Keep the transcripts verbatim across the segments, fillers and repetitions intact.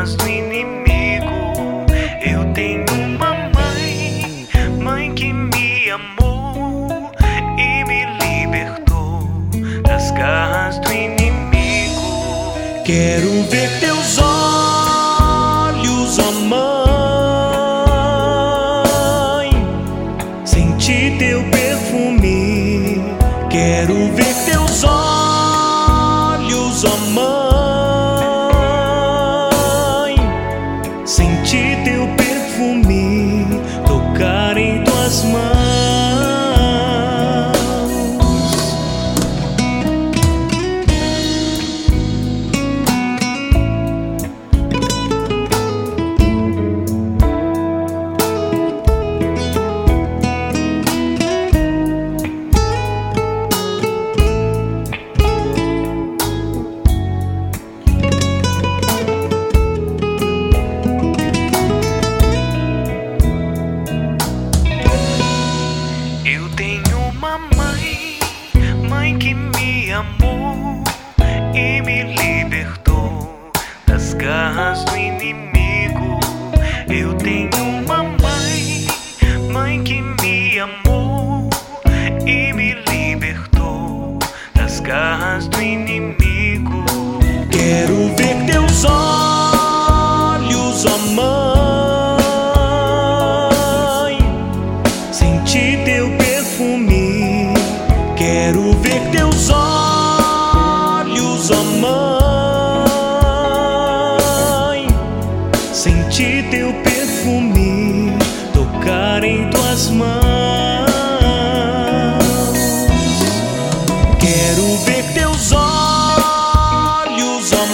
garras do inimigo. Eu tenho uma mãe, mãe que me amou e me libertou das garras do inimigo. Quero ver teus olhos, ó mãe, sentir teu perfume. Quero ver teus olhos, ó mãe, sentir teu perfume, tocar em tuas mãos. Eu tenho uma mãe, mãe que me amou e me libertou das garras do inimigo. Eu tenho uma mãe, mãe que me amou e me libertou das garras do inimigo. Quero ver teus olhos, ó mãe, sentir teu perfume. Quero ver teus olhos, ó mãe, sentir teu perfume, tocar em tuas mãos. Quero ver teus olhos, ó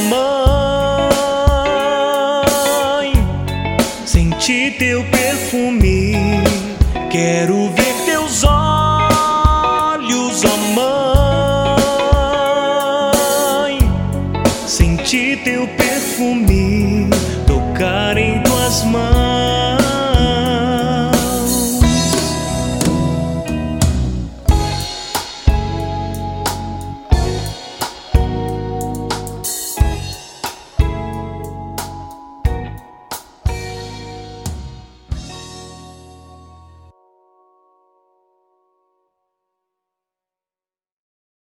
mãe, sentir teu perfume. Quero ver teus olhos, ó mãe, sentir teu perfume, tocar em tuas mãos.